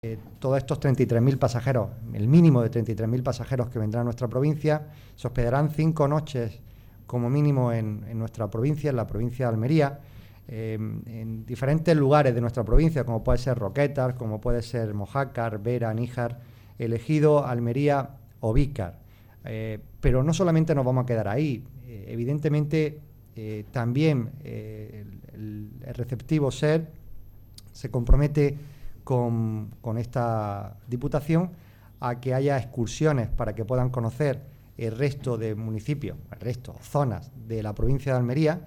Todos estos 33.000 pasajeros, el mínimo de 33.000 pasajeros que vendrán a nuestra provincia, se hospedarán 5 noches como mínimo en nuestra provincia, en la provincia de Almería, en diferentes lugares de nuestra provincia, como puede ser Roquetas, como puede ser Mojácar, Vera, Níjar, Ejido, Almería o Vícar. Pero no solamente nos vamos a quedar ahí, evidentemente también el receptivo SER se compromete con esta Diputación a que haya excursiones para que puedan conocer el resto de municipios, zonas de la provincia de Almería,